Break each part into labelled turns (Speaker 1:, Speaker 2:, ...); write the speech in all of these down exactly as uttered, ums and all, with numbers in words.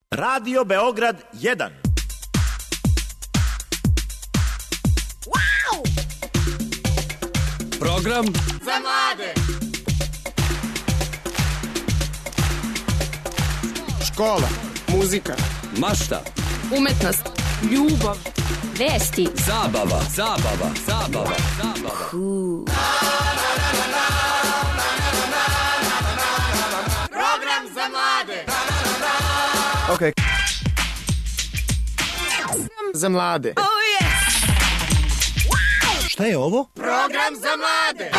Speaker 1: Radio Beograd jedan.
Speaker 2: Wow!
Speaker 3: Program
Speaker 2: za mlade.
Speaker 4: Škola, muzika,
Speaker 3: mašta,
Speaker 5: umetnost, ljubav, vesti,
Speaker 3: zabava, zabava, zabava, zabava.
Speaker 5: Cool.
Speaker 2: Program za mlade.
Speaker 4: Ok. Za mlade.
Speaker 2: Oh yes! Wow!
Speaker 1: Šta je ovo?
Speaker 2: Program za mlade.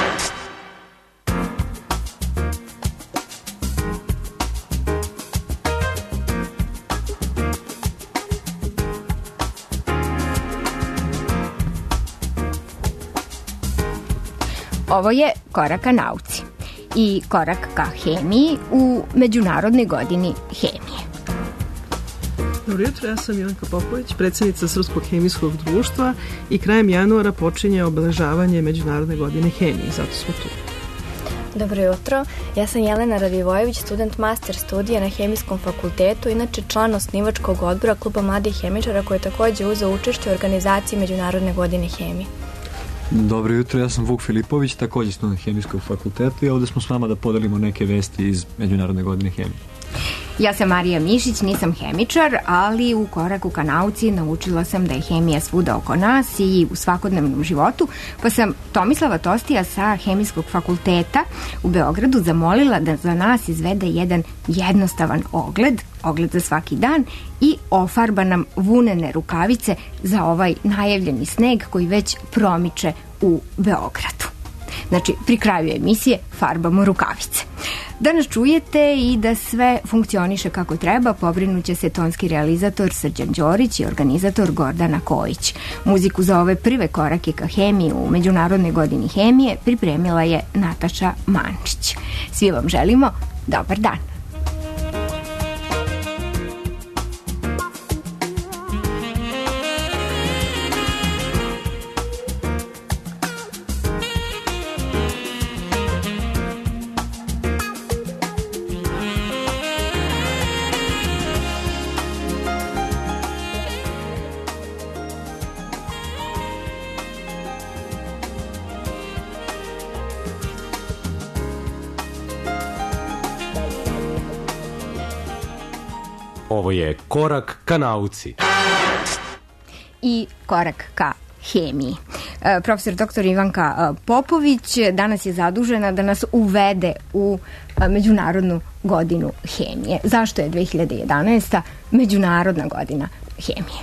Speaker 5: Ovo je korak ka nauci i korak ka hemiji u Međunarodnoj godini hemije.
Speaker 6: Dobro jutro, ja sam Ivanka Popović, predsjednica Srpskog hemijskog društva i krajem januara počinje obeležavanje Međunarodne godine hemije, zato smo tu.
Speaker 7: Dobro jutro, ja sam Jelena Radivojević, student master studija na Hemijskom fakultetu, inače član osnivačkog odbora Kluba mladih hemičara koji je također uzeo učešće u organizaciji Međunarodne godine hemije.
Speaker 8: Dobro jutro, ja sam Vuk Filipović, također student Hemijskog fakulteta i ovdje smo s vama da podelimo neke vesti iz Međunarodne godine hemije.
Speaker 5: Ja sam Marija Mišić, nisam hemičar, ali u koraku ka nauci naučila sam da je hemija svuda oko nas i u svakodnevnom životu, pa sam Tomislava Tostija sa Hemijskog fakulteta u Beogradu zamolila da za nas izvede jedan jednostavan ogled, ogled za svaki dan i ofarba nam vunene rukavice za ovaj najavljeni sneg koji već promiče u Beogradu. Znači, pri kraju emisije farbamo rukavice. Da nas čujete i da sve funkcioniše kako treba, pobrinuće se tonski realizator Srđan Đorić i organizator Gordana Kojić. Muziku za ove prve korake ka hemiji u Međunarodnoj godini hemije pripremila je Nataša Mančić. Svi vam želimo dobar dan.
Speaker 9: Ovo je korak ka nauci.
Speaker 5: I korak ka hemiji. E, profesor doktor Ivanka Popović danas je zadužena da nas uvede u Međunarodnu godinu hemije. Zašto je dve hiljade jedanaesta. Međunarodna godina hemije?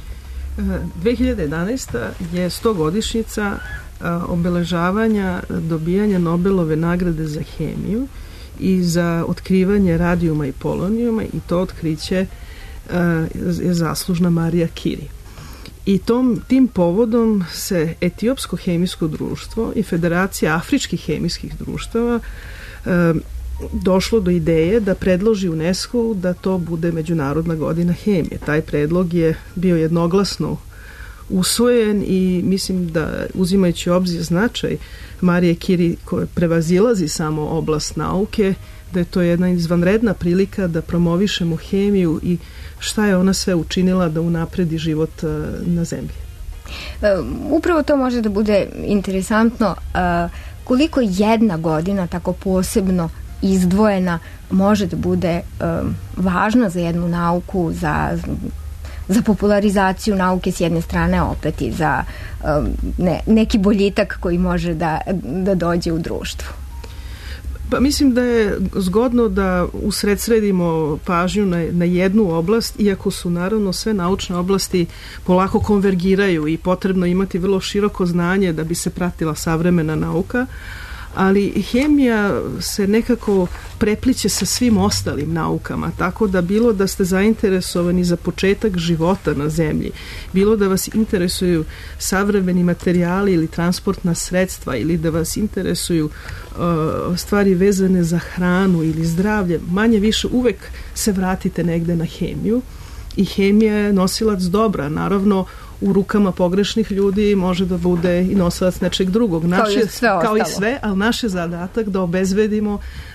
Speaker 6: dve hiljade jedanaesta. je stogodišnjica obeležavanja dobijanja Nobelove nagrade za hemiju i za otkrivanje radijuma i polonijuma, i to otkriće uh, je zaslužna Marija Curie. I tom, tim povodom se Etiopsko hemijsko društvo i Federacija afričkih hemijskih društava uh, došlo do ideje da predloži UNESCO da to bude Međunarodna godina hemije. Taj predlog je bio jednoglasno usvojen i mislim da, uzimajući obzir značaj Marije Curie koja prevazilazi samo oblast nauke, da je to jedna izvanredna prilika da promovišemo hemiju i šta je ona sve učinila da unapredi život na zemlji.
Speaker 5: Upravo to može da bude interesantno koliko jedna godina tako posebno izdvojena može da bude važna za jednu nauku, za za popularizaciju nauke s jedne strane, opet i za um, ne, neki boljitak koji može da, da dođe u društvu.
Speaker 6: Pa mislim da je zgodno da usredsredimo pažnju na, na jednu oblast, iako su naravno sve naučne oblasti polako konvergiraju i potrebno imati vrlo široko znanje da bi se pratila savremena nauka, ali hemija se nekako prepliće sa svim ostalim naukama, tako da bilo da ste zainteresovani za početak života na zemlji, bilo da vas interesuju savremeni materijali ili transportna sredstva, ili da vas interesuju uh, stvari vezane za hranu ili zdravlje, manje više uvek se vratite negde na hemiju i hemija je nosilac dobra, naravno u rukama pogrešnih ljudi može da bude i nosilac nečeg drugog. Naš
Speaker 5: kao, i sve
Speaker 6: kao i sve, ali naš je zadatak da obezbedimo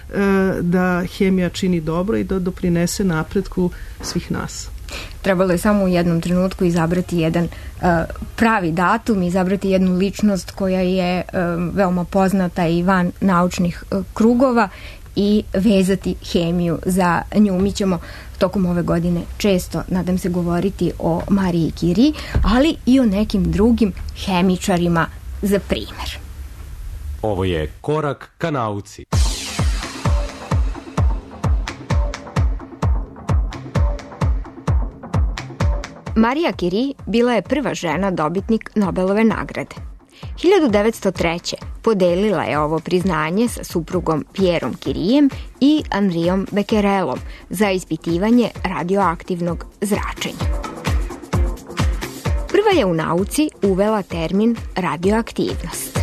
Speaker 6: da hemija čini dobro i da doprinese napretku svih nas.
Speaker 5: Trebalo je samo u jednom trenutku izabrati jedan uh, pravi datum, izabrati jednu ličnost koja je um, veoma poznata i van naučnih uh, krugova i vezati hemiju za nju. Mi ćemo tokom ove godine često, nadam se, govoriti o Mariji Curie, ali i o nekim drugim hemičarima za primer.
Speaker 9: Ovo je Korak ka nauci.
Speaker 5: Marija Curie bila je prva žena dobitnik Nobelove nagrade. hiljadu devetsto treće. podelila je ovo priznanje sa suprugom Pierom Curiem i Henriom Becquerelom za ispitivanje radioaktivnog zračenja. Prva je u nauci uvela termin radioaktivnost.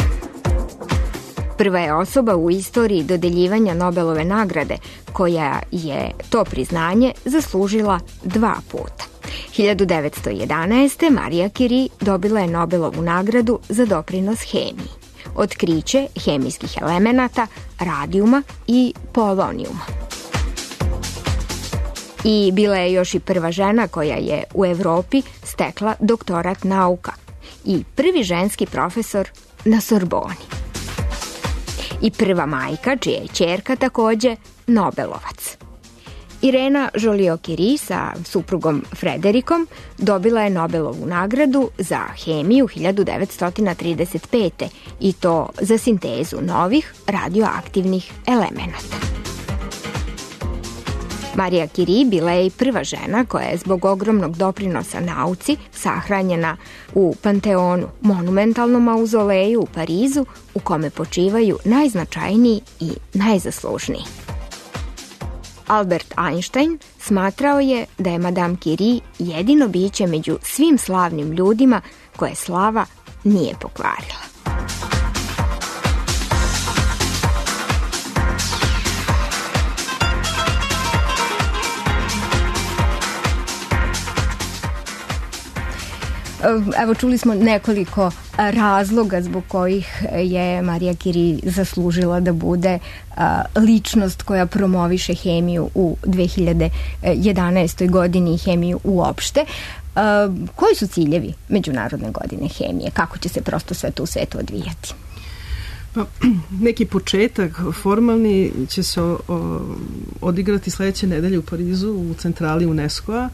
Speaker 5: Prva je osoba u istoriji dodeljivanja Nobelove nagrade koja je to priznanje zaslužila dva puta. hiljadu devetsto jedanaeste. Marija Curie dobila je Nobelovu nagradu za doprinos hemiji, otkriće hemijskih elemenata, radijuma i polonijuma. I bila je još i prva žena koja je u Evropi stekla doktorat nauka i prvi ženski profesor na Sorboni. I prva majka, čija je ćerka takođe Nobelovac. Irena Joliot-Curie sa suprugom Frederikom dobila je Nobelovu nagradu za hemiju hiljadu devetsto trideset pete. i to za sintezu novih radioaktivnih elemenata. Marija Curie bila je i prva žena koja je zbog ogromnog doprinosa nauci sahranjena u Panteonu, monumentalnom mauzoleju u Parizu u kome počivaju najznačajniji i najzaslužniji. Albert Einstein smatrao je da je Madame Curie jedino biće među svim slavnim ljudima koje slava nije pokvarila. Evo, čuli smo nekoliko razloga zbog kojih je Marija Curie zaslužila da bude ličnost koja promoviše hemiju u dve hiljade jedanaestoj. godini i hemiju uopšte. Koji su ciljevi Međunarodne godine hemije? Kako će se prosto sve to u svetu odvijati?
Speaker 6: Pa, neki početak formalni će se o, o, odigrati sledeće nedelje u Parizu u centrali UNESCO-a,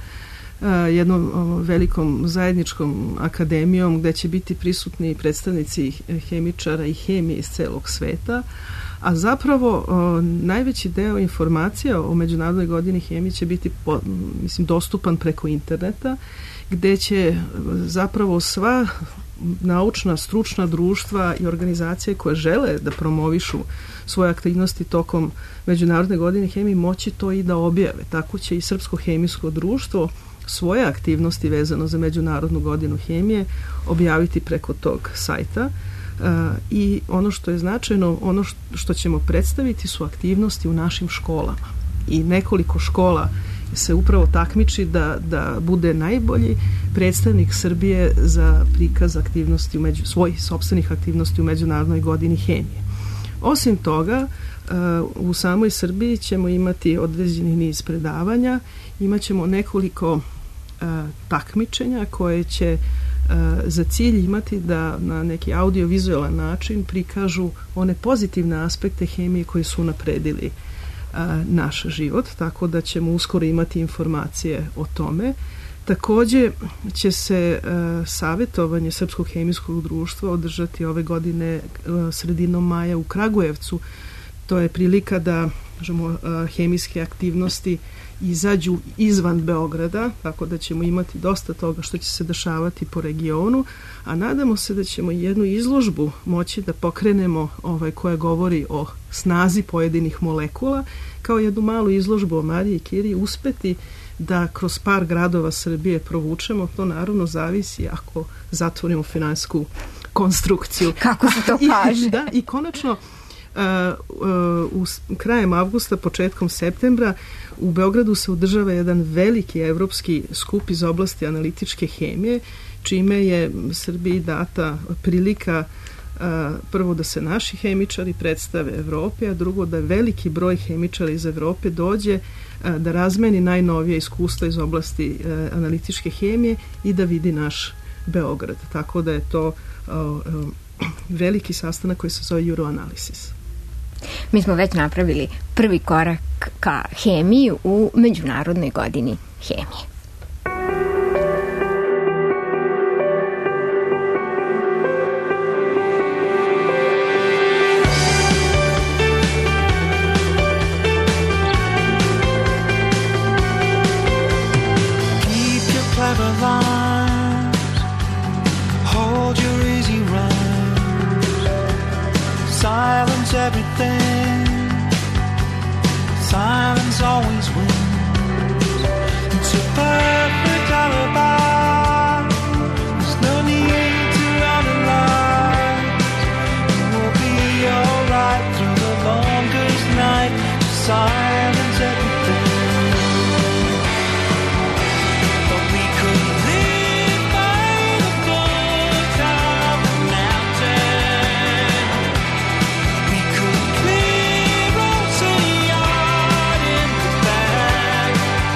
Speaker 6: jednom velikom zajedničkom akademijom gde će biti prisutni predstavnici hemičara i hemije iz celog sveta, a zapravo najveći deo informacija o Međunarodnoj godini hemije će biti mislim, dostupan preko interneta, gde će zapravo sva naučna, stručna društva i organizacije koje žele da promovišu svoje aktivnosti tokom Međunarodne godine hemije moći to i da objave. Tako će i Srpsko hemijsko društvo svoje aktivnosti vezano za Međunarodnu godinu hemije objaviti preko tog sajta. Uh, i ono što je značajno, ono što ćemo predstaviti su aktivnosti u našim školama. I nekoliko škola se upravo takmiči da, da bude najbolji predstavnik Srbije za prikaz aktivnosti, u među, svojih sopstvenih aktivnosti u Međunarodnoj godini hemije. Osim toga, uh, u samoj Srbiji ćemo imati određeni niz predavanja, imat ćemo nekoliko uh, takmičenja koje će uh, za cilj imati da na neki audio-vizualan način prikažu one pozitivne aspekte hemije koji su napredili uh, naš život, tako da ćemo uskoro imati informacije o tome. Takođe će se uh, savjetovanje Srpskog hemijskog društva održati ove godine uh, sredinom maja u Kragujevcu. To je prilika da kažemo, uh, hemijske aktivnosti izađu izvan Beograda, tako da ćemo imati dosta toga što će se dešavati po regionu, a nadamo se da ćemo jednu izložbu moći da pokrenemo ovaj, koja govori o snazi pojedinih molekula, kao jednu malu izložbu o Mariji Curie uspeti da kroz par gradova Srbije provučemo. To naravno zavisi ako zatvorimo finansijsku konstrukciju.
Speaker 5: Kako se to kaže?
Speaker 6: I, da, i konačno Uh, uh, u krajem avgusta, početkom septembra u Beogradu se održava jedan veliki evropski skup iz oblasti analitičke hemije, čime je Srbiji data prilika prvo da se naši hemičari predstave Evropi, a drugo da veliki broj hemičara iz Evrope dođe da razmeni najnovije iskustva iz oblasti analitičke hemije i da vidi naš Beograd. Tako da je to veliki sastanak koji se zove Euroanalysis.
Speaker 5: Mi smo već napravili prvi korak ka hemiji u Međunarodnoj godini hemije.
Speaker 10: Silence everything. Silence always wins. It's a perfect alibi. There's no need to analyze. We'll be alright through the longest night. Just silence everything. But we could live by the foot of the mountain. We could clear us a yard in the back.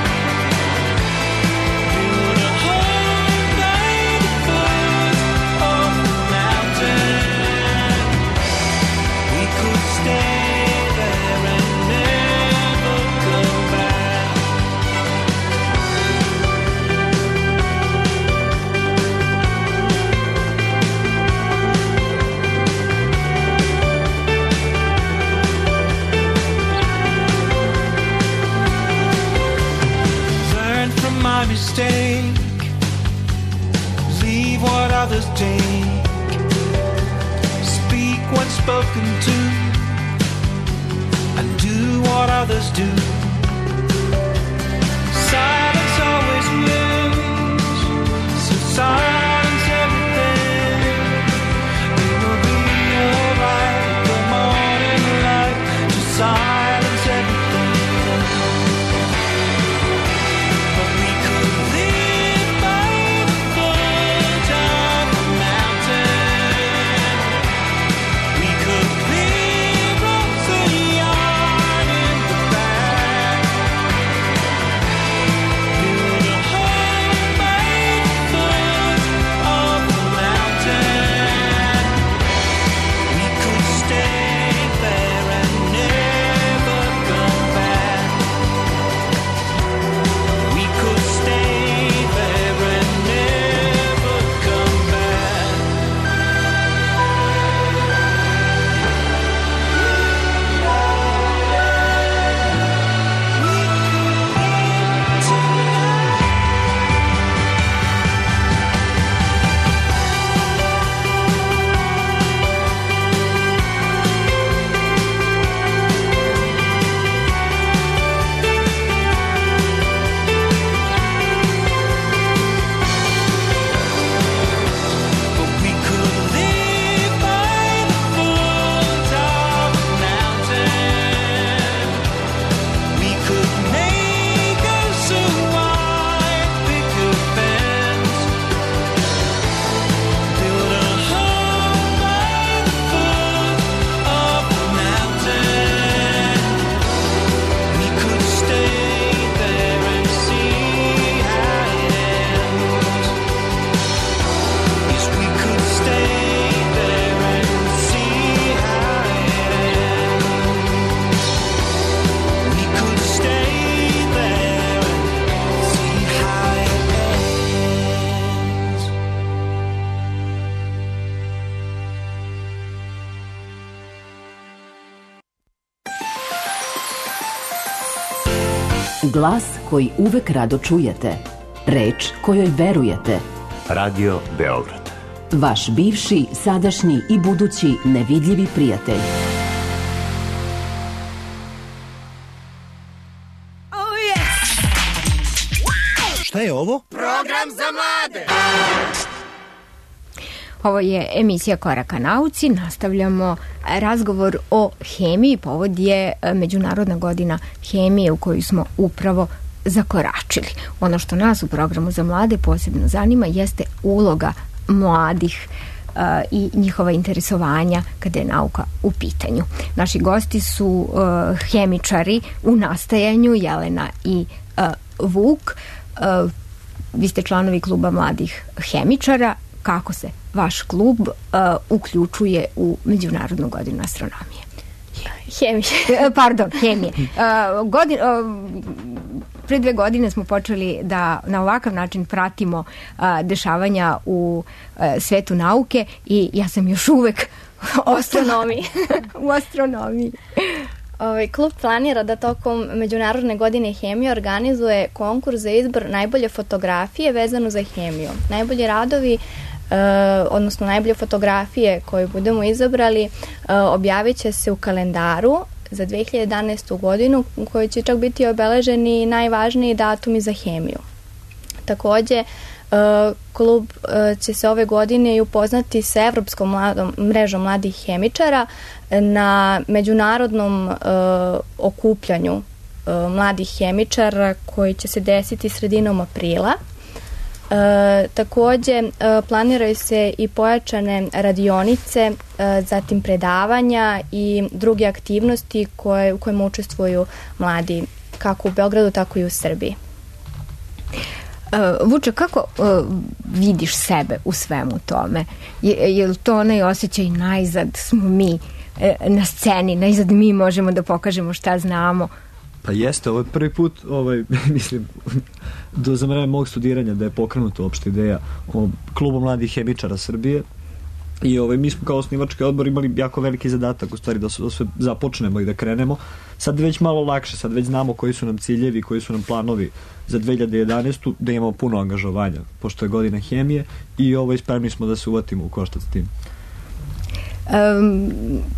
Speaker 10: Build a home by the foot of the mountain. We could stay there and never come back. Learn from my mistake. Leave what others take. Speak when spoken to. And do what others do. Silence always wins. So silence everything. We will be alright. The morning light. Just silence everything. But we could live by the foot of the mountain. We could clear us a yard in the back. Build a home by the foot of the mountain. We could stay there and never come back. We could stay there and never come back. We could live tonight. But we could live by the foot of the mountain. We could make us a wide picket fence. Build a home by the foot of the mountain. We could stay there and see how it ends. Yes, we could stay there and see how it ends. We could stay there and see how it ends.
Speaker 11: Glas koji uvek rado čujete. Reč kojoj verujete.
Speaker 12: Radio Beograd.
Speaker 11: Vaš bivši, sadašnji i budući nevidljivi prijatelj.
Speaker 1: Šta je ovo?
Speaker 2: Program za mlade.
Speaker 5: Ovo je emisija Koraka nauci. Nastavljamo razgovor o hemiji. Povod je Međunarodna godina hemije u koju smo upravo zakoračili. Ono što nas u programu za mlade posebno zanima jeste uloga mladih i njihova interesovanja kada je nauka u pitanju. Naši gosti su uh, hemičari u nastajanju, Jelena i uh, Vuk. Uh, vi ste članovi kluba mladih hemičara. Kako se vaš klub uh, uključuje u Međunarodnu godinu astronomije?
Speaker 7: Hemije.
Speaker 5: Pardon, hemije. Uh, godin, uh, pre dve godine smo počeli da na ovakav način pratimo uh, dešavanja u uh, svetu nauke i ja sam još uvek
Speaker 7: u astronomiji.
Speaker 5: u astronomiji.
Speaker 7: Ovaj klub planira da tokom Međunarodne godine hemije organizuje konkurs za izbor najbolje fotografije vezano za hemiju. Najbolji radovi Uh, odnosno najbolje fotografije koje budemo izabrali uh, objavit će se u kalendaru za dve hiljade jedanaestu godinu u kojoj će čak biti obeleženi najvažniji datumi za hemiju. Takođe, uh, klub uh, će se ove godine i upoznati sa Evropskom mladom, mrežom mladih hemičara na međunarodnom uh, okupljanju uh, mladih hemičara koji će se desiti sredinom aprila. E, takođe e, planiraju se i pojačane radionice, e, zatim predavanja i druge aktivnosti koje, u kojima učestvuju mladi kako u Beogradu, tako i u Srbiji.
Speaker 5: Uh, Vuče, kako uh, vidiš sebe u svemu tome? Je, je li to onaj osjećaj najzad smo mi e, na sceni, najzad mi možemo da pokažemo šta znamo?
Speaker 8: Pa jeste, ovo je prvi put, ovaj, mislim, do za vreme mog studiranja da je pokrenuta uopšte ideja o klubu mladih hemičara Srbije i ovaj, mi smo kao osnivački odbor imali jako veliki zadatak u stvari da sve započnemo i da krenemo. Sad već malo lakše, sad već znamo koji su nam ciljevi, koji su nam planovi za dve hiljade jedanaestu, da imamo puno angažovanja, pošto je godina hemije i ovaj, spremni smo da se uvatimo u koštac s tim.
Speaker 5: Um,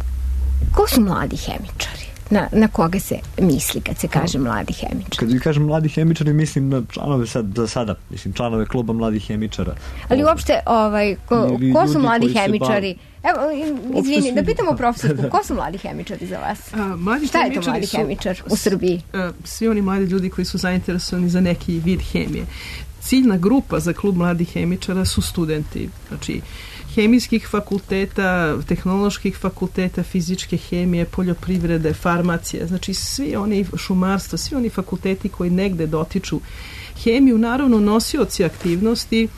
Speaker 5: ko su mladi hemičari? Na, na koga se misli kad se kaže mladi hemičar?
Speaker 8: Kad kažem mladi hemičari, mislim na članove sad, za sada, mislim članove kluba mladih hemičara.
Speaker 5: Ali uopšte, ovaj, ko, ko su mladi hemičari? Evo, izvini, da pitamo profesorku, ko su mladi hemičari za vas?
Speaker 6: A, mladi
Speaker 5: Šta je to mladi
Speaker 6: su,
Speaker 5: hemičar u Srbiji?
Speaker 6: A, svi oni mladi ljudi koji su zainteresovani za neki vid hemije. Ciljna grupa za klub mladih hemičara su studenti, znači hemijskih fakulteta, tehnoloških fakulteta, fizičke hemije, poljoprivrede, farmacije, znači svi oni šumarstva, svi oni fakulteti koji negde dotiču hemiju, naravno nosioci aktivnosti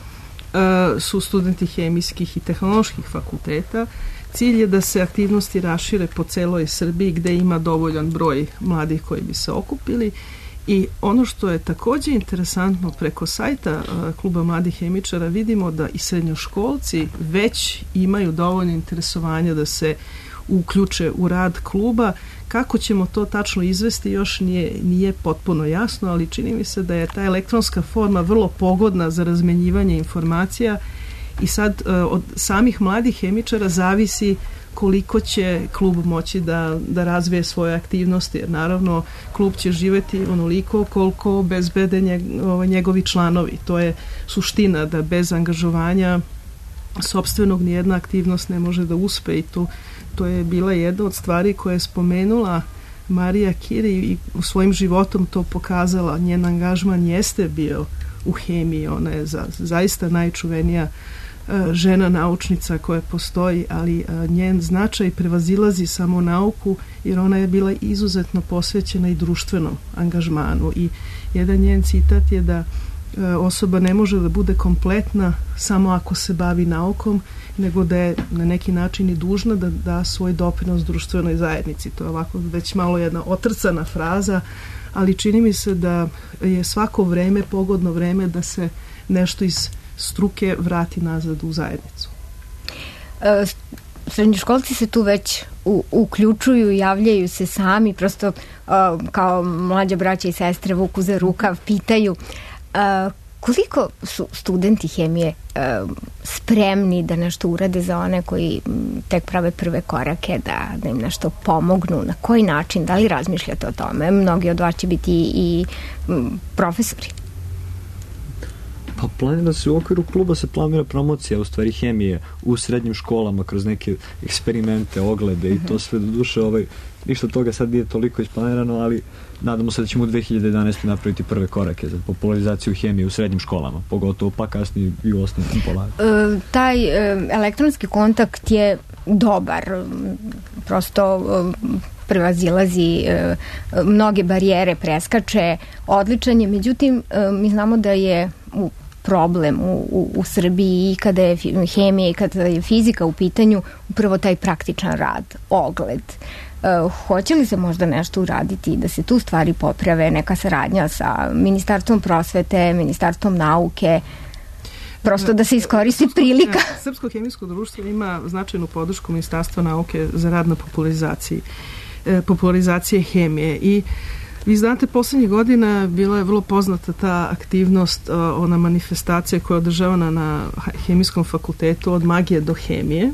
Speaker 6: uh, su studenti hemijskih i tehnoloških fakulteta. Cilj je da se aktivnosti rašire po celoj Srbiji gde ima dovoljan broj mladih koji bi se okupili. I ono što je takođe interesantno, preko sajta uh, kluba mladih hemičara vidimo da i srednjoškolci već imaju dovoljno interesovanja da se uključe u rad kluba. Kako ćemo to tačno izvesti još nije, nije potpuno jasno, ali čini mi se da je ta elektronska forma vrlo pogodna za razmenjivanje informacija i sad uh, od samih mladih hemičara zavisi koliko će klub moći da, da razvije svoje aktivnosti, jer naravno klub će živeti onoliko koliko obezbede njeg, njegovi članovi. To je suština, da bez angažovanja sopstvenog nijedna aktivnost ne može da uspe i to, to je bila jedna od stvari koje je spomenula Marija Kiri i u svojim životom to pokazala. Njen angažman jeste bio u hemiji, ona je za, zaista najčuvenija žena naučnica koja postoji, ali njen značaj prevazilazi samo nauku, jer ona je bila izuzetno posvećena i društvenom angažmanu i jedan njen citat je da osoba ne može da bude kompletna samo ako se bavi naukom, nego da je na neki način i dužna da da svoj doprinos društvenoj zajednici. To je ovako već malo jedna otrcana fraza, ali čini mi se da je svako vreme pogodno vreme da se nešto iz struke vrati nazad u zajednicu.
Speaker 5: E, srednjoškolci se tu već u, uključuju, javljaju se sami, prosto e, kao mlađa braća i sestre vuku za rukav, pitaju e, koliko su studenti hemije e, spremni da nešto urade za one koji tek prave prve korake, da, da im nešto pomognu, na koji način, da li razmišljate o tome? Mnogi od vas će biti i m, profesori.
Speaker 8: Pa planira se u okviru kluba se planira promocija u stvari hemije u srednjim školama kroz neke eksperimente, oglede i to sve do duše ovaj, ništa toga sad nije toliko isplanirano, ali nadamo se da ćemo u dve hiljade jedanaeste. napraviti prve korake za popularizaciju hemije u srednjim školama, pogotovo pa kasnije i u osnovnim polagama.
Speaker 5: E, taj e, elektronski kontakt je dobar, prosto e, prevazilazi e, mnoge barijere, preskače, odličan je, međutim e, mi znamo da je u problem u, u, u Srbiji i kada je hemija i kada je fizika u pitanju upravo taj praktičan rad, ogled. E, hoće li se možda nešto uraditi da se tu stvari poprave, neka saradnja sa Ministarstvom prosvete, Ministarstvom nauke, prosto da se iskoristi prilika?
Speaker 6: Srpsko hemijsko društvo ima značajnu podršku Ministarstva nauke za rad na popularizaciji, e, popularizacije hemije i vi znate, poslednjih godina bila je vrlo poznata ta aktivnost, ona manifestacija koja je održavana na Hemijskom fakultetu od magije do hemije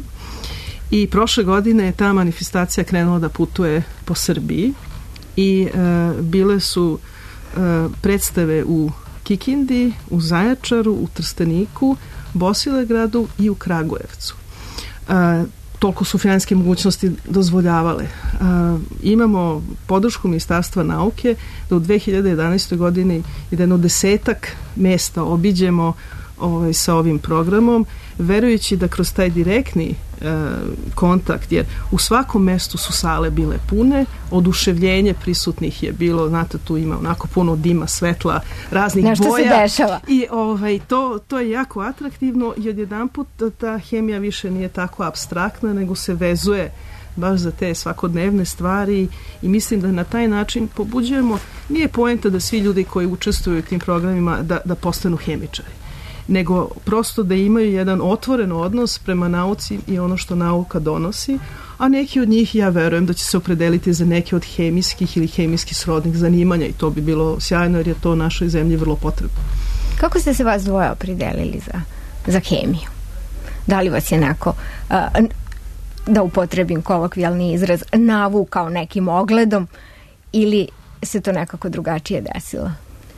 Speaker 6: i prošle godine je ta manifestacija krenula da putuje po Srbiji i e, bile su e, predstave u Kikindi, u Zaječaru, u Trsteniku, Bosilegradu i u Kragujevcu. E, toliko su finansijske mogućnosti dozvoljavale. E, imamo podršku Ministarstva nauke da u dve hiljade jedanaestoj. godini jedno desetak mesta obiđemo ovaj, sa ovim programom, verujući da kroz taj direktni e, kontakt, jer u svakom mestu su sale bile pune, oduševljenje prisutnih je bilo, znate, tu ima onako puno dima, svetla, raznih
Speaker 5: nešto
Speaker 6: boja.
Speaker 5: Nešto se dešava.
Speaker 6: I ovaj, to, to je jako atraktivno i odjedanput ta hemija više nije tako apstraktna, nego se vezuje baš za te svakodnevne stvari i mislim da na taj način pobuđujemo, nije poenta da svi ljudi koji učestvuju u tim programima da, da postanu hemičari, nego prosto da imaju jedan otvoren odnos prema nauci i ono što nauka donosi, a neki od njih, ja verujem, da će se opredeliti za neke od hemijskih ili hemijskih srodnih zanimanja i to bi bilo sjajno jer je to našoj zemlji vrlo potrebno.
Speaker 5: Kako ste se vas dvoje opredelili za, za hemiju? Da li vas je neko, a, da upotrebim kolokvijalni izraz, navukao nekim ogledom ili se to nekako drugačije desilo?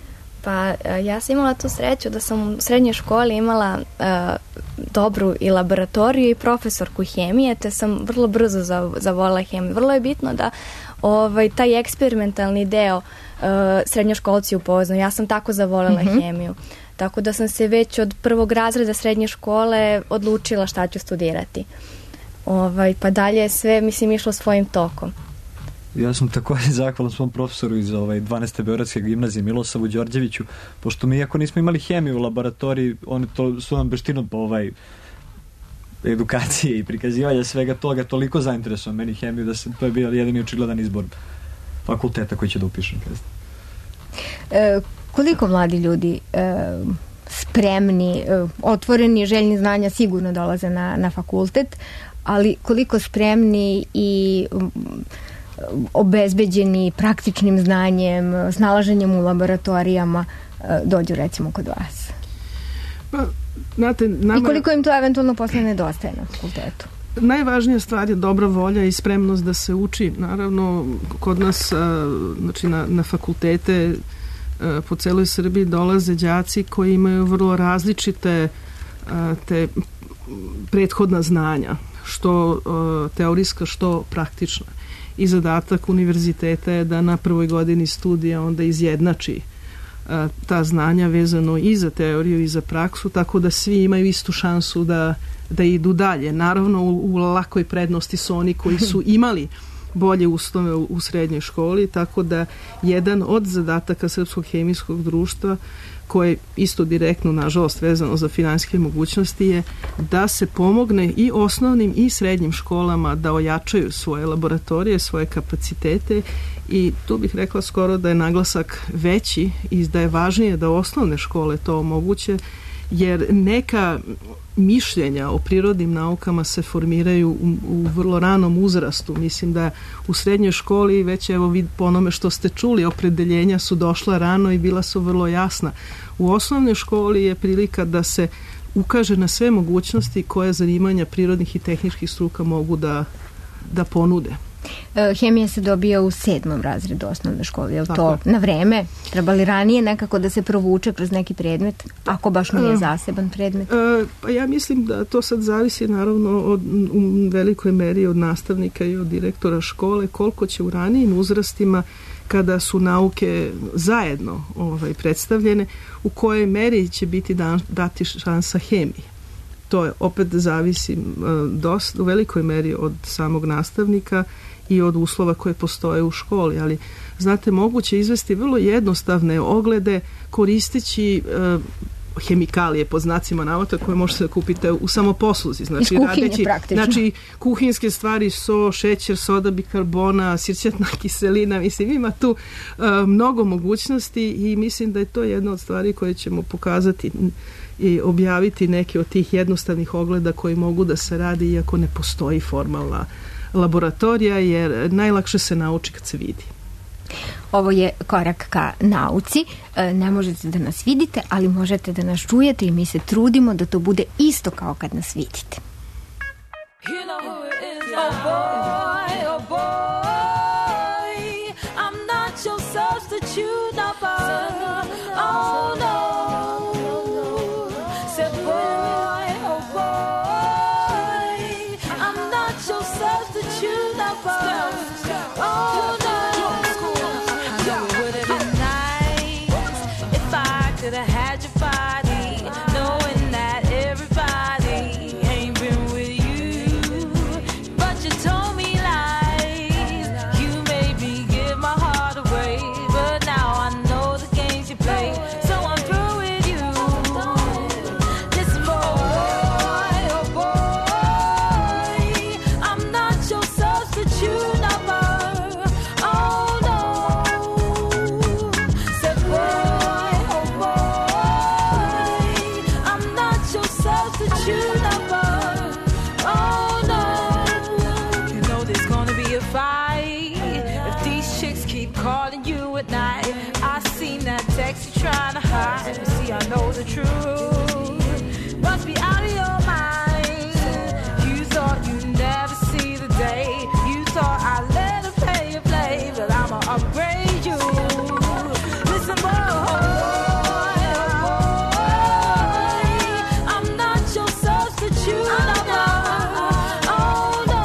Speaker 7: Pa ja sam imala tu sreću da sam u srednjoj školi imala uh, dobru i laboratoriju i profesorku hemije, te sam vrlo brzo zav, zavolila hemiju. Vrlo je bitno da ovaj, taj eksperimentalni deo uh, srednjoškolci upoznaju. Ja sam tako zavolila mm-hmm. hemiju. Tako da sam se već od prvog razreda srednje škole odlučila šta ću studirati. Ovaj, pa dalje je sve, mislim, išlo svojim tokom.
Speaker 8: Ja sam također zahvalan svom profesoru iz ovaj, dvanaeste. Beogradske gimnazije Milosavu Đorđeviću, pošto mi, iako nismo imali hemiju u laboratoriji, oni to su nam beštinu po ovaj, edukacije i prikazivanja svega toga toliko zainteresuo meni hemiju da se, to je bio jedini očigledan izbor fakulteta koji će da upišem.
Speaker 5: E, koliko mladi ljudi e, spremni, e, otvoreni, željni znanja sigurno dolaze na, na fakultet, ali koliko spremni i obezbeđeni praktičnim znanjem, snalaženjem u laboratorijama dođu recimo kod vas?
Speaker 6: Pa, znate, nama...
Speaker 5: I koliko im to eventualno posle nedostaje na fakultetu?
Speaker 6: Najvažnija stvar je dobra volja i spremnost da se uči. Naravno, kod nas znači na, na fakultete po celoj Srbiji dolaze đaci koji imaju vrlo različite te prethodna znanja, što teorijska, što praktična. I zadatak univerziteta je da na prvoj godini studija onda izjednači a, ta znanja vezano i za teoriju i za praksu, tako da svi imaju istu šansu da, da idu dalje. Naravno, u, u lakoj prednosti su oni koji su imali bolje uslove u, u srednjoj školi, tako da jedan od zadataka Srpskog hemijskog društva, koje je isto direktno, nažalost, vezano za finansijske mogućnosti, je da se pomogne i osnovnim i srednjim školama da ojačaju svoje laboratorije, svoje kapacitete i tu bih rekla skoro da je naglasak veći i da je važnije da osnovne škole to omoguće, jer neka mišljenja o prirodnim naukama se formiraju u, u vrlo ranom uzrastu. Mislim da u srednjoj školi već, evo vid po onome što ste čuli, opredeljenja su došla rano i bila su vrlo jasna. U osnovnoj školi je prilika da se ukaže na sve mogućnosti koje zanimanja prirodnih i tehničkih struka mogu da, da ponude.
Speaker 5: Hemija se dobija u sedmom razredu osnovne škole, je li to
Speaker 6: Tako.
Speaker 5: na vreme? Treba li ranije nekako da se provuče kroz neki predmet, ako baš nije zaseban predmet?
Speaker 6: E, pa ja mislim da to sad zavisi naravno od, u velikoj meri od nastavnika i od direktora škole, koliko će u ranijim uzrastima kada su nauke zajedno ovaj, predstavljene, u kojoj meri će biti dan, dati šansa hemiji. To je opet zavisi dosta, u velikoj meri od samog nastavnika i od uslova koje postoje u školi, ali znate, moguće izvesti vrlo jednostavne oglede koristeći uh, hemikalije pod znacima navoda koje možete da kupite u samoposluzi. Znači, radeći, znači kuhinske stvari, so, šećer, soda bikarbona, sirćetna kiselina, mislim, ima tu uh, mnogo mogućnosti i mislim da je to jedna od stvari koje ćemo pokazati i objaviti neke od tih jednostavnih ogleda koji mogu da se radi iako ne postoji formalna laboratorija, jer najlakše se nauči kad se vidi.
Speaker 5: Ovo je korak ka nauci. Ne možete da nas vidite, ali možete da nas čujete i mi se trudimo da to bude isto kao kad nas vidite.
Speaker 10: You know who it is. Oh boy, oh boy, I'm not your substitute number. Oh no. Said boy, oh boy, I'm not your substitute number. Oh no. It would have been nice if I could have had your body, knowing that everybody ain't been with you. But you told me lies, you made me give my heart away. But now I know the games you play, so I'm through with you. Listen, boy, oh boy, I'm not your substitute number. Oh no. Said boy, oh boy, I'm not your substitute number. Oh no. You know there's gonna be a fight if these chicks keep calling you at night. I seen that text you trying to hide. See, I know the truth must be out of your mind. You thought you'd never see the day. You thought I'd let her play and play, but I'ma upgrade you. Listen, boy, I'm not your substitute number. Oh no.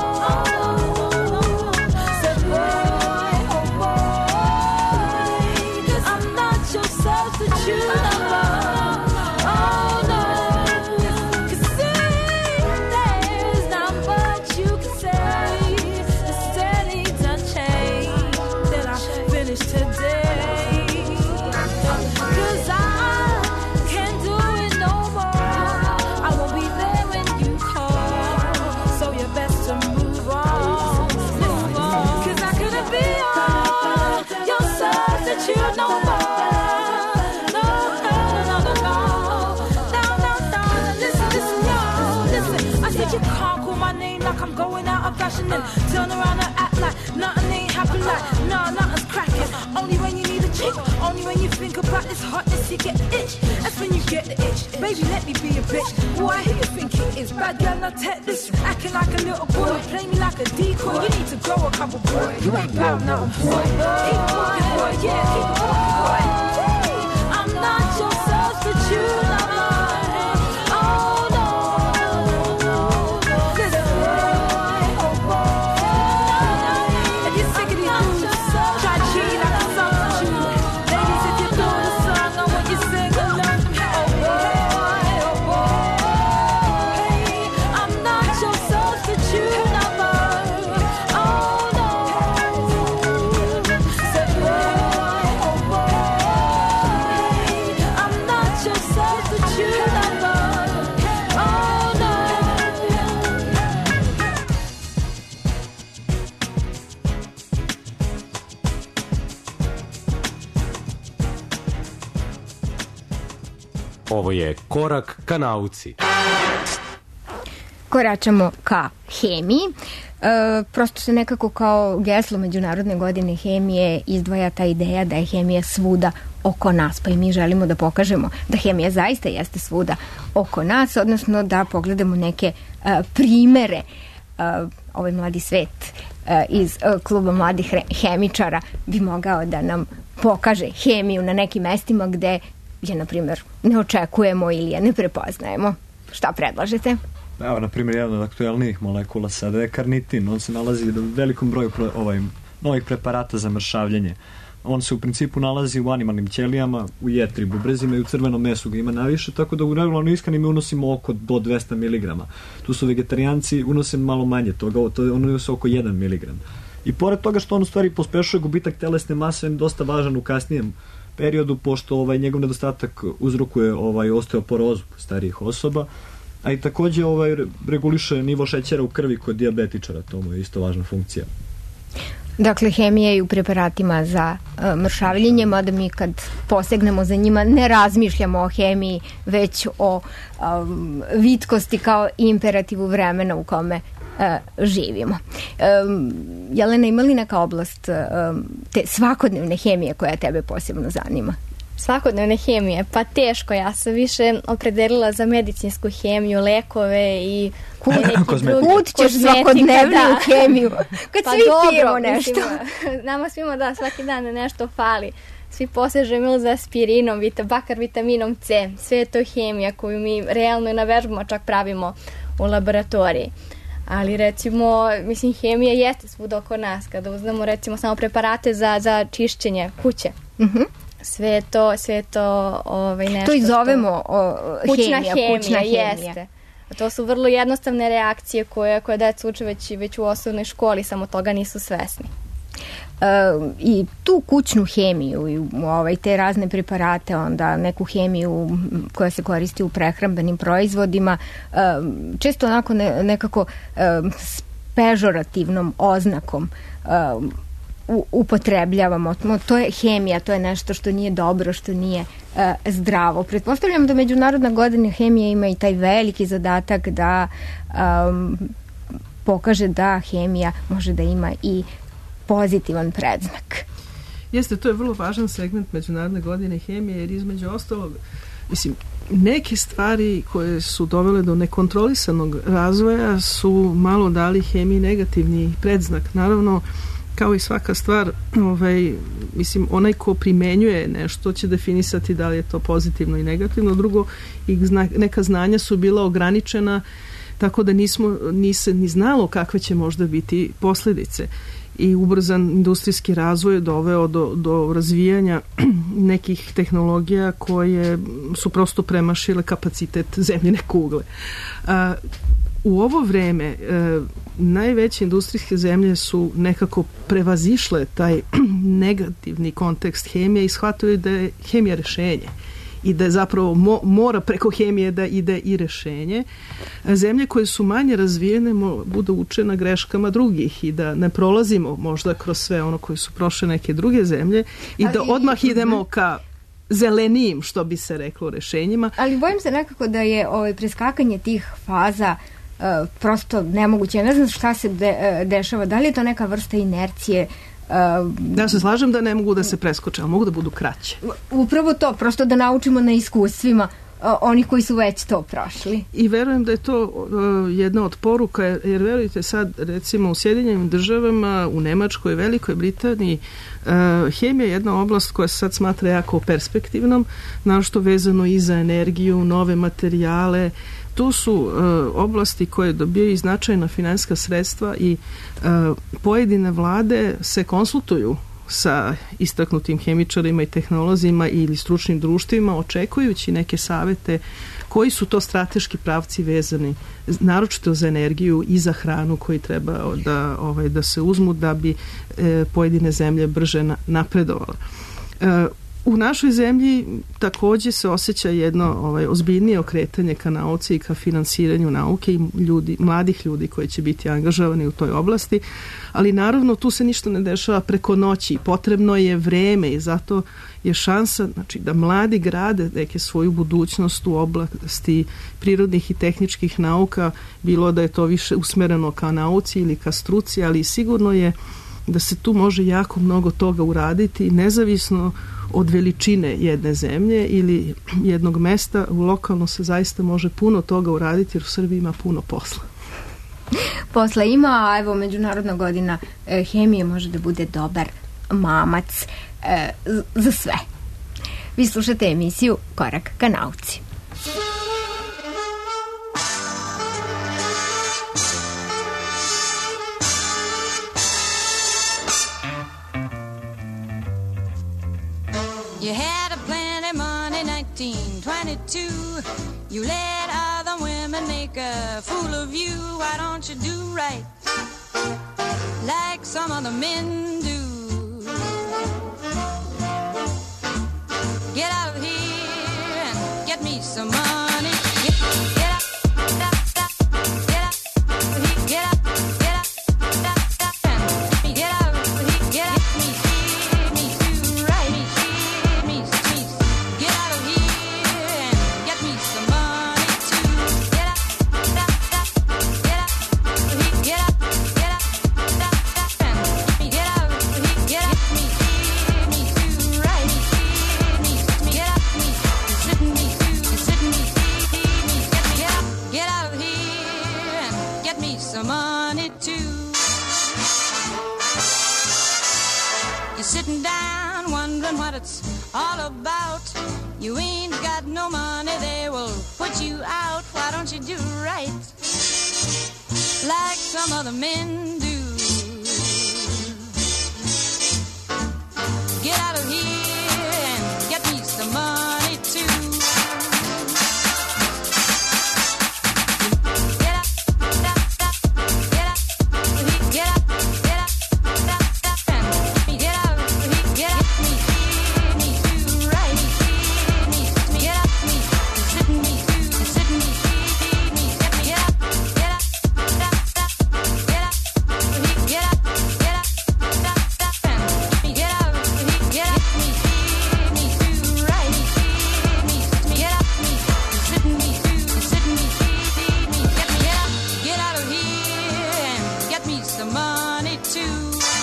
Speaker 10: Said boy, oh boy, I'm not your substitute number. Oh no. 'Cause see, there's not much you can say. The steady done changed that I finished today. 'Cause I can't do it no more. I won't be there when you call, so you best to move on. Move on. 'Cause I couldn't be on your substitute no more. No, no, no, no, no. No, no, no. Listen, listen, y'all. Listen. I said you can't call my name like I'm going out of fashion and turn around and act like nothing ain't happened. Like, nah, nothing's cracking. Only when you need a chick. Only when you think about this hotness, you get itch. That's when you get the itch. Baby, let me be a bitch. Boy, who you think it is? Bad girl, not take this. Acting like a little boy. Play me like a decoy. You need to grow a couple, boy. You ain't bound now, boy. Keep it walking, boy. Yeah, keep it walking, boy. I'm not your substitute number. Oh no. Listen, boy, oh boy. If you're sick of these dudes, try to cheat like a substitute. Ladies, if you know the song, I want you to sing along. Oh boy, oh boy, I'm not your substitute number. Oh no. Said boy, oh boy, I'm not your substitute number. Oh no.
Speaker 9: Ovo je korak ka nauci.
Speaker 5: Koračamo ka hemiji. E, prosto se nekako kao geslo Međunarodne godine hemije izdvaja ta ideja da je hemija svuda oko nas, pa i mi želimo da pokažemo da hemija zaista jeste svuda oko nas, odnosno da pogledamo neke e, primere. E, ovaj mladi svet iz kluba mladih hemičara bi mogao da nam pokaže hemiju na nekim mestima gde je, na primjer, ne očekujemo ili je ne prepoznajemo. Šta predlažete?
Speaker 8: Evo, na primjer, jedna od aktuelnijih molekula sada je karnitin. On se nalazi u velikom broju ovaj, novih preparata za mršavljenje. On se u principu nalazi u animalnim ćelijama, u jetri, bubrezima i u crvenom mesu ga ima naviše, tako da u regularno ishrani mi unosimo oko do dvesta miligrama. Tu su vegetarijanci, unose malo manje toga, to je unose oko jedan miligram. I pored toga što on u stvari pospešuje gubitak telesne mase, on je dosta važan u kasnijem periodu, pošto ovaj, njegov nedostatak uzrokuje ovaj, osteoporozu starijih osoba, a i takođe ovaj, reguliše nivo šećera u krvi kod dijabetičara, to mu je isto važna funkcija.
Speaker 5: Dakle, hemija je u preparatima za uh, mršavljenje, mada mi kad posegnemo za njima ne razmišljamo o hemiji, već o um, vitkosti kao imperativu vremena u kome uh, živimo. Um, Jelena, ima li neka oblast um, te svakodnevne hemije koja tebe posebno zanima?
Speaker 7: Svakodnevne hemije, pa teško, ja sam više opredelila za medicinsku hemiju, lekove i
Speaker 5: kud, kud ćeš svakodnevnu hemiju kad
Speaker 7: pa
Speaker 5: svi
Speaker 7: dobro,
Speaker 5: pijemo nešto.
Speaker 7: Mislim, nama svima da svaki dan nešto fali, svi posežemo za aspirinom, vita, bakar vitaminom C, sve je to hemija koju mi realno i na vežbama čak pravimo u laboratoriji. Ali recimo, mislim, hemija jeste svuda oko nas, kada uzmemo recimo samo preparate za, za čišćenje kuće. Mhm. Sve je to, sve je to ovaj, nešto
Speaker 5: to i zovemo o,
Speaker 7: kućna
Speaker 5: hemija,
Speaker 7: hemija,
Speaker 5: kućna hemija.
Speaker 7: Jeste. To su vrlo jednostavne reakcije koje, koje deca uče već, već u osnovnoj školi, samo toga nisu svesni.
Speaker 5: E, I tu kućnu hemiju i ovaj, te razne preparate, onda neku hemiju koja se koristi u prehrambenim proizvodima, e, često onako ne, nekako e, s pežorativnom oznakom e, U, upotrebljavamo. To je hemija, to je nešto što nije dobro, što nije uh, zdravo. Pretpostavljam da Međunarodna godina hemije ima i taj veliki zadatak da um, pokaže da hemija može da ima i pozitivan predznak.
Speaker 6: Jeste, to je vrlo važan segment Međunarodne godine hemije, jer između ostalog, mislim, neke stvari koje su dovele do nekontrolisanog razvoja su malo dali hemiji negativni predznak. Naravno, kao i svaka stvar, ovaj, mislim, onaj ko primenjuje nešto će definisati da li je to pozitivno i negativno. Drugo, i zna, neka znanja su bila ograničena, tako da nismo, ni se ni znalo kakve će možda biti posljedice. I ubrzan industrijski razvoj je doveo do, do razvijanja nekih tehnologija koje su prosto premašile kapacitet zemljine kugle. A, U ovo vreme e, najveće industrijske zemlje su nekako prevazišle taj negativni kontekst hemije i shvatili da je hemija rešenje i da je zapravo mo, mora preko hemije da ide i rešenje. Zemlje koje su manje razvijene mo, budu uče na greškama drugih i da ne prolazimo možda kroz sve ono koje su prošle neke druge zemlje i ali, da odmah idemo ka zelenijim, što bi se reklo, rešenjima.
Speaker 5: Ali bojim se nekako da je ovaj, preskakanje tih faza Uh, prosto nemoguće. Ne znam šta se de, uh, dešava. Da li je to neka vrsta inercije? Uh,
Speaker 6: ja se slažem da ne mogu da se preskoče, ali mogu da budu kraće.
Speaker 5: Upravo to, prosto da naučimo na iskustvima uh, oni koji su već to prošli.
Speaker 6: I verujem da je to uh, jedna od poruka, jer, jer verujte sad, recimo u Sjedinjenim državama, u Nemačkoj, Velikoj Britaniji, uh, hemija je jedna oblast koja se sad smatra jako perspektivnom, naročito vezano i za energiju, nove materijale. Tu su uh, oblasti koje dobijaju značajna finansijska sredstva i uh, pojedine vlade se konsultuju sa istaknutim hemičarima i tehnolozima ili stručnim društvima, očekujući neke savete koji su to strateški pravci vezani naročito za energiju i za hranu koji treba da, ovaj, da se uzmu da bi eh, pojedine zemlje brže na, napredovale. Uh, U našoj zemlji takođe se osjeća jedno ovaj, ozbiljnije okretanje ka nauci i ka finansiranju nauke i ljudi, mladih ljudi koji će biti angažovani u toj oblasti, ali naravno tu se ništa ne dešava preko noći. Potrebno je vreme i zato je šansa, znači, da mladi grade neke svoju budućnost u oblasti prirodnih i tehničkih nauka, bilo da je to više usmereno ka nauci ili ka struci, ali sigurno je da se tu može jako mnogo toga uraditi, nezavisno od veličine jedne zemlje ili jednog mesta. U lokalno se zaista može puno toga uraditi jer u Srbiji ima puno posla.
Speaker 5: Posla ima, a evo Međunarodna godina e, hemije može da bude dobar mamac e, za sve. Vi slušate emisiju Korak ka nauci.
Speaker 10: You had a plenty money, nineteen twenty-two. You let other women make a fool of you. Why don't you do right like some other men do? Get out of here and get me some money. Get, get out, stop, stop, get out, get out, get out, stop, stop, and get out, get out, me, me, do right, me, me, me, get out of here and get me some money too. Get out, stop, stop, get out, get out, get out, stop, stop, and get out, get out, me, me, do right, me, me, get out, me, sitting me, sitting me, me, get me out, get out of here and get me some money too. You're sitting down wondering what it's all about. You ain't got no money, they will put you out. Why don't you do right like some other men do? Get out of here and get me some money too. Get out, stop, stop, get out, get out, get out, stop, stop, and get out, get out, me, me, do right, me, me, get out, me, sitting me, sitting me, me, get me out, get out, stop, stop, get out, get out, get out, stop, stop, and get out, get out, me, me, do right, me, me, get out, me, sitting me, sitting me, me, get me out, get out of here and get me some money too.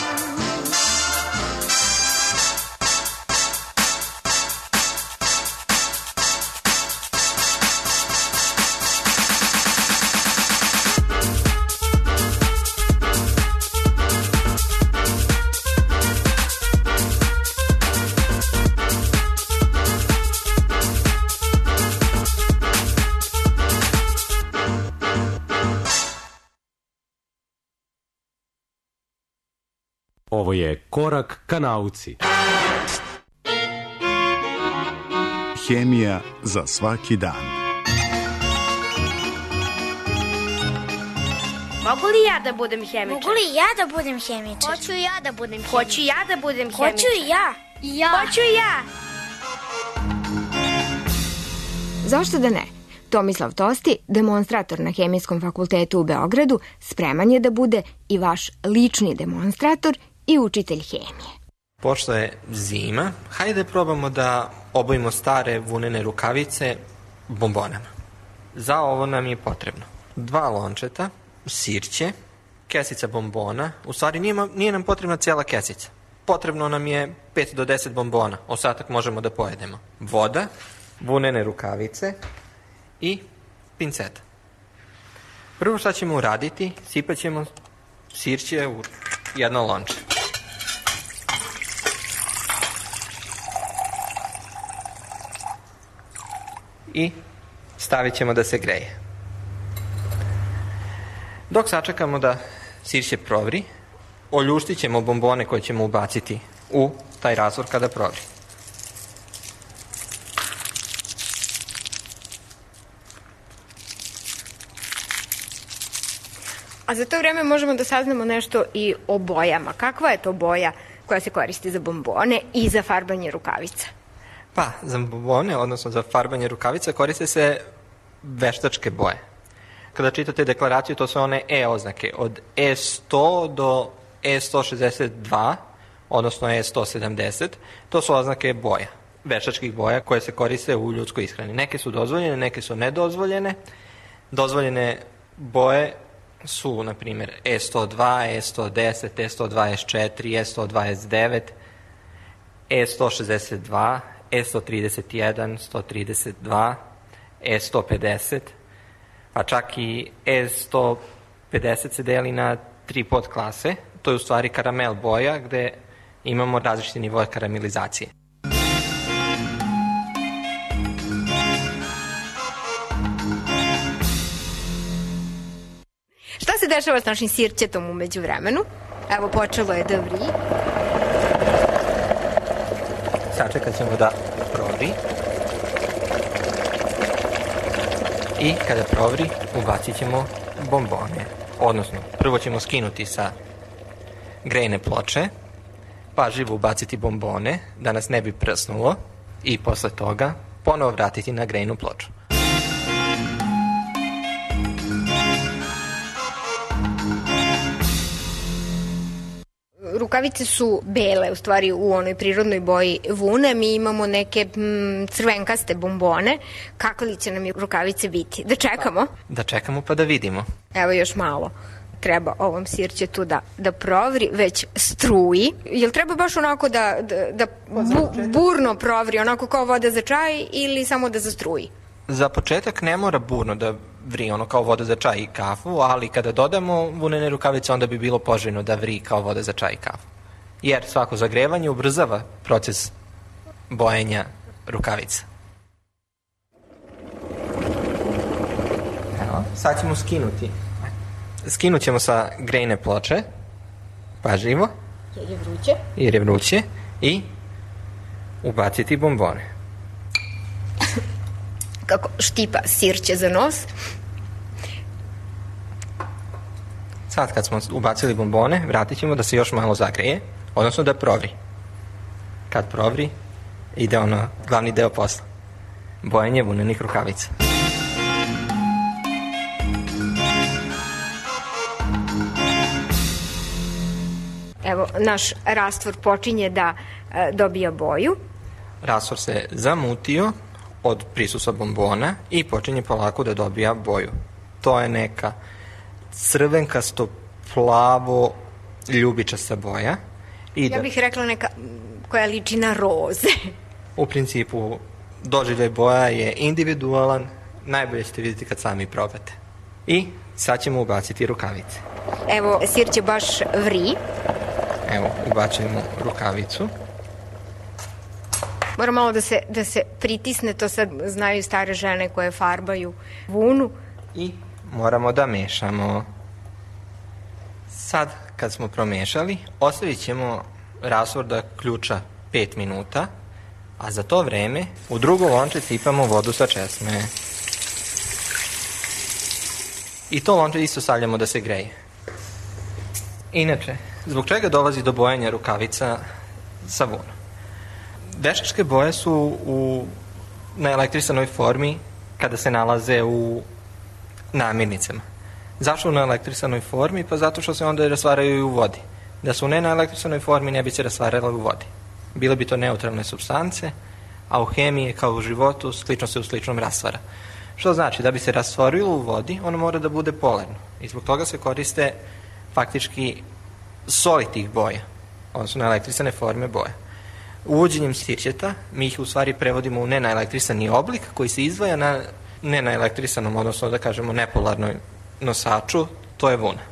Speaker 9: Ovo je Korak ka nauci.
Speaker 13: Hemija za svaki dan.
Speaker 14: Mogu li ja da budem hemičar?
Speaker 15: Mogu li ja da budem hemičar?
Speaker 14: Hoću ja da budem hemičar.
Speaker 15: Hoću ja da budem hemičar.
Speaker 14: Hoću i ja.
Speaker 15: I ja.
Speaker 14: Hoću i ja.
Speaker 5: Zašto da ne? Tomislav Tosti, demonstrator na Hemijskom fakultetu u Beogradu, spreman je da bude i vaš lični demonstrator i učitelj hemije.
Speaker 16: Pošto je zima, hajde probamo da obojimo stare vunene rukavice bombonama. Za ovo nam je potrebno dva lončeta, sirće, kesica bombona. U stvari nije, nije nam potrebna cijela kesica. Potrebno nam je pet do deset bombona. Ostatak možemo da pojedemo. Voda, vunene rukavice i pinceta. Prvo šta ćemo uraditi, sipat ćemo sirće u jedno lonče. I stavit ćemo da se greje. Dok sačekamo da sirće provri, oljuštit ćemo bombone koje ćemo ubaciti u taj razvor kada provri.
Speaker 5: A za to vreme možemo da saznamo nešto i o bojama. Kakva je to boja koja se koristi za bombone i za farbanje rukavica?
Speaker 16: Pa, za bombone, odnosno za farbanje rukavica, koriste se veštačke boje. Kada čitate deklaraciju, to su one E oznake, od E sto do E sto šezdeset dva, odnosno E sto sedamdeset, to su oznake boja, veštačkih boja koje se koriste u ljudskoj ishrani. Neke su dozvoljene, neke su nedozvoljene. Dozvoljene boje su, na primjer, E sto dva, E sto deset, E sto dvadeset četiri, E sto dvadeset devet, E sto šezdeset dva, E sto trideset jedan, sto trideset dva, E sto pedeset, pa čak i E sto pedeset se deli na tri podklase. To je u stvari karamel boja gde imamo različite nivoje karamelizacije.
Speaker 5: Šta se dešava s našim sirćetom umeđu vremenu? Evo, počelo je da vri.
Speaker 16: Sačekat ćemo da provri. I kada provri, ubacit ćemo bombone. Odnosno, prvo ćemo skinuti sa grejne ploče, pažljivo ubaciti bombone, da nas ne bi prsnulo, i posle toga ponovo vratiti na grejnu ploču.
Speaker 5: Rukavice su bele, u stvari u onoj prirodnoj boji vune. Mi imamo neke mm, crvenkaste bombone. Kakve li će nam rukavice biti? Da čekamo?
Speaker 16: Da čekamo pa da vidimo.
Speaker 5: Evo još malo. Treba ovom sirćetu da, da provri, već struji. Jel treba baš onako da, da, da bu, burno provri, onako kao voda za čaj, ili samo da zastruji?
Speaker 16: Za početak ne mora burno da vri, ono kao voda za čaj i kafu, ali kada dodamo vunene rukavice, onda bi bilo poželjno da vri kao voda za čaj i kafu. Jer svako zagrevanje ubrzava proces bojenja rukavica. Evo, sad ćemo skinuti. Skinut ćemo sa grejne ploče, pažljivo,
Speaker 5: jer je vruće,
Speaker 16: jer je vruće, i ubaciti bombone.
Speaker 5: Kako štipa sirće za nos.
Speaker 16: Sad kad smo ubacili bombone, vratit ćemo da se još malo zagreje, odnosno da provri. Kad provri, ide ono glavni deo posla. Bojenje vunenih rukavica.
Speaker 5: Evo, naš rastvor počinje da e, dobija boju.
Speaker 16: Rastvor se zamutio od prisustva bombona i počinje polako da dobija boju. To je neka crvenkasto plavo ljubičasta boja. I
Speaker 5: ja bih rekla neka koja liči na roze.
Speaker 16: U principu, doživljaj boja je individualan, najbolje ćete vidjeti kad sami probate. I sad ćemo ubaciti rukavice.
Speaker 5: Evo, sirće baš vri.
Speaker 16: Evo, ubacujemo rukavicu.
Speaker 5: Mora malo da se, da se pritisne, to sad znaju stare žene koje farbaju vunu.
Speaker 16: I moramo da mešamo. Sad, kad smo promešali, ostavit ćemo rastvor da ključa pet minuta, a za to vreme u drugo lonče sipamo vodu sa česme. I to lonče isto stavljamo da se greje. Inače, zbog čega dolazi do bojenja rukavica sa vunom? Veštačke boje su u, na elektrisanoj formi kada se nalaze u namirnicama. Zašto na elektrisanoj formi? Pa zato što se onda rastvaraju i u vodi. Da su ne na elektrisanoj formi, ne bi se rastvarale u vodi. Bile bi to neutralne supstance, a u hemiji, kao u životu, slično se u sličnom rastvara. Što znači, da bi se rastvorilo u vodi, ono mora da bude polarno. I zbog toga se koriste faktički soli tih boja, odnosno na elektrisane forme boja. Uvođenjem sirćeta mi ih u stvari prevodimo u nenaelektrisani oblik koji se izdvaja na nenaelektrisanom, odnosno da kažemo nepolarnoj nosaču, to je vuna.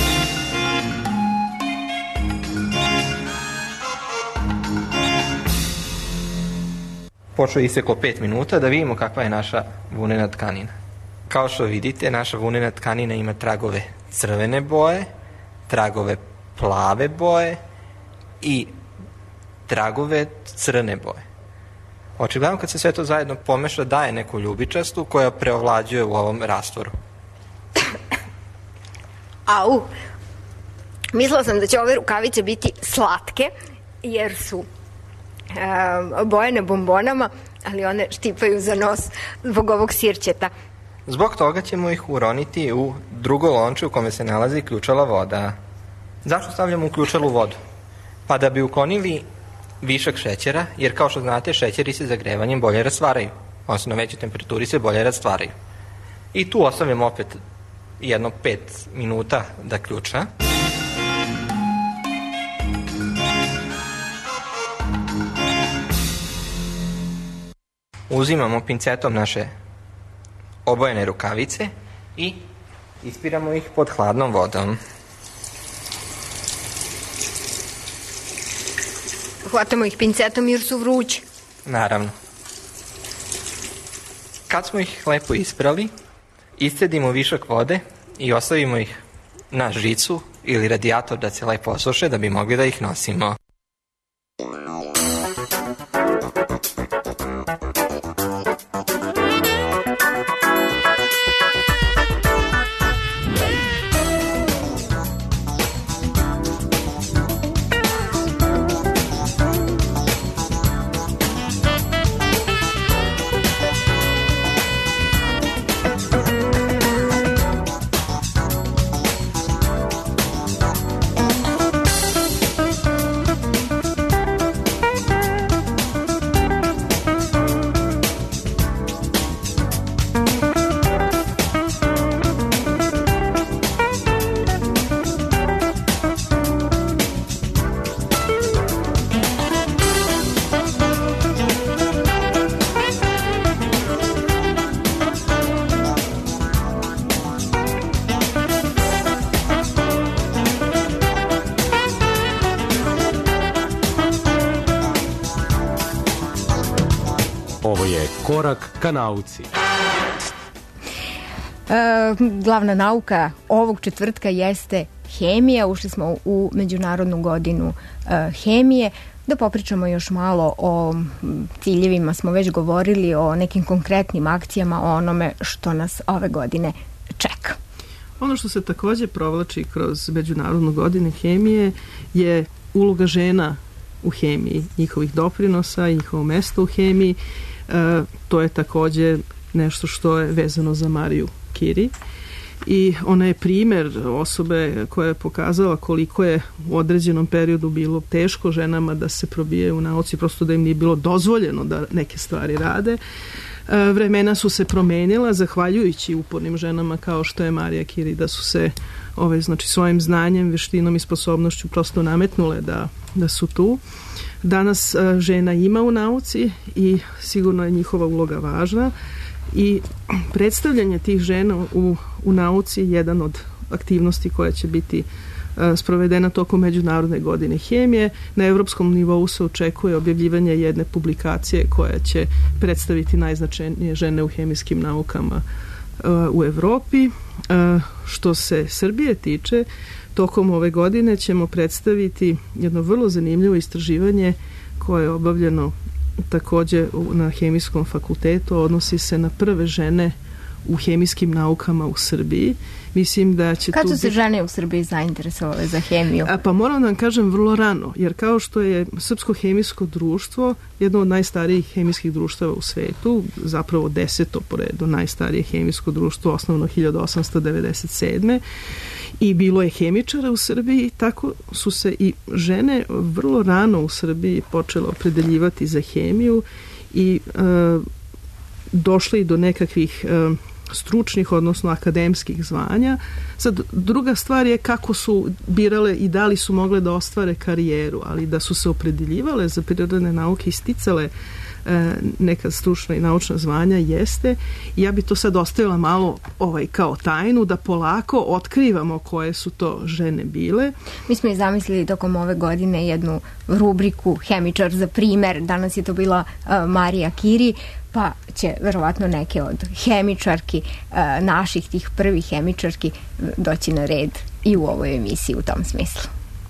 Speaker 16: Počeo je iseklo pet minuta da vidimo kakva je naša vunena tkanina. Kao što vidite, naša vunena tkanina ima tragove crvene boje, tragove plave boje i tragove crne boje. Očigledno kad se sve to zajedno pomeša daje neku ljubičastu koja preovlađuje u ovom rastvoru.
Speaker 5: Au! Mislila sam da će ove rukavice biti slatke, jer su e, bojene bombonama, ali one štipaju za nos zbog ovog sirćeta.
Speaker 16: Zbog toga ćemo ih uroniti u drugo lonče u kome se nalazi ključala voda. Zašto stavljamo u ključalu vodu? Pa da bi uklonili višak šećera, jer kao što znate, šećeri se zagrevanjem bolje rastvaraju. Odnosno, na većoj temperaturi se bolje rastvaraju. I tu ostavljamo opet jedno pet minuta da ključa. Uzimamo pincetom naše obojene rukavice i Ispiramo ih pod hladnom vodom.
Speaker 5: Hvatamo ih pincetom jer su vrući.
Speaker 16: Naravno. Kad smo ih lepo isprali, iscedimo višak vode i ostavimo ih na žicu ili radijator da se lepo osuše da bi mogli da ih nosimo.
Speaker 9: Ovo je Korak ka nauci.
Speaker 5: E, glavna nauka ovog četvrtka jeste hemija. Ušli smo u Međunarodnu godinu e, hemije. Da popričamo još malo o ciljevima, smo već govorili o nekim konkretnim akcijama, o onome što nas ove godine čeka.
Speaker 6: Ono što se takođe provlači kroz Međunarodnu godinu hemije je uloga žena u hemiji, njihovih doprinosa, njihovo mesto u hemiji. E, to je takođe nešto što je vezano za Mariju Curie i ona je primer osobe koja je pokazala koliko je u određenom periodu bilo teško ženama da se probijaju u nauci, prosto da im nije bilo dozvoljeno da neke stvari rade. E, vremena su se promenila zahvaljujući upornim ženama kao što je Marija Curie, da su se ove, znači, svojim znanjem, veštinom i sposobnošću prosto nametnule da, da su tu. Danas a, žena ima u nauci i sigurno je njihova uloga važna i predstavljanje tih žena u, u nauci je jedan od aktivnosti koja će biti a, sprovedena tokom Međunarodne godine hemije. Na evropskom nivou se očekuje objavljivanje jedne publikacije koja će predstaviti najznačajnije žene u hemijskim naukama a, u Evropi. A, što se Srbije tiče, tokom ove godine ćemo predstaviti jedno vrlo zanimljivo istraživanje koje je obavljeno takođe na Hemijskom fakultetu, odnosi se na prve žene u hemijskim naukama u Srbiji. Mislim da će
Speaker 5: Kad
Speaker 6: tu
Speaker 5: su se
Speaker 6: biti...
Speaker 5: žene u Srbiji zainteresovale za hemiju?
Speaker 6: A, pa moram da vam kažem vrlo rano, jer kao što je Srpsko hemijsko društvo jedno od najstarijih hemijskih društava u svetu, zapravo deseto po redu najstarije hemijsko društvo, osnovno hiljadu osamsto devedeset sedme i bilo je hemičara u Srbiji, tako su se i žene vrlo rano u Srbiji počele opredeljivati za hemiju i e, došli do nekakvih e, stručnih, odnosno akademskih zvanja. Sad, druga stvar je kako su birale i da li su mogle da ostvare karijeru, ali da su se opredeljivale za prirodne nauke i sticale e, neka stručna i naučna zvanja jeste. I ja bi to sad ostavila malo ovaj, kao tajnu, da polako otkrivamo koje su to žene bile.
Speaker 5: Mi smo i zamislili tokom ove godine jednu rubriku Hemičar za primer. Danas je to bila uh, Marija Curie, pa će verovatno neke od hemičarki, uh, naših tih prvih hemičarki doći na red i u ovoj emisiji u tom smislu.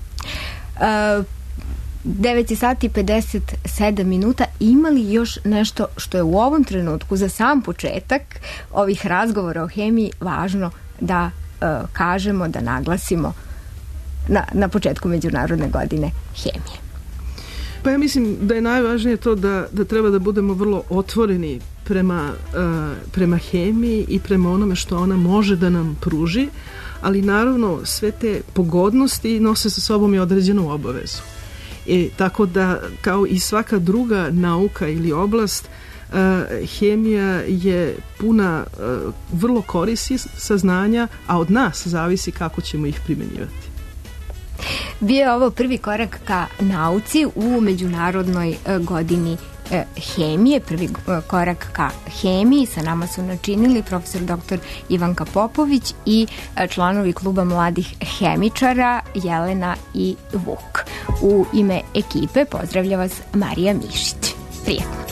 Speaker 5: Uh, devet sati i pedeset sedam minuta. Ima li još nešto što je u ovom trenutku za sam početak ovih razgovora o hemiji važno da uh, kažemo, da naglasimo na, na početku Međunarodne godine hemije?
Speaker 6: Pa ja mislim da je najvažnije to da, da treba da budemo vrlo otvoreni prema, uh, prema hemiji i prema onome što ona može da nam pruži, ali naravno sve te pogodnosti nose sa sobom i određenu obavezu. I tako da, kao i svaka druga nauka ili oblast, uh, hemija je puna uh, vrlo korisnih saznanja, a od nas zavisi kako ćemo ih primenjivati.
Speaker 5: Bio je ovo prvi korak ka nauci u Međunarodnoj godini e, hemije, prvi e, korak ka hemiji. Sa nama su načinili profesor doktor Ivanka Popović i e, članovi kluba mladih hemičara Jelena i Vuk. U ime ekipe pozdravlja vas Marija Mišić. Prijetno.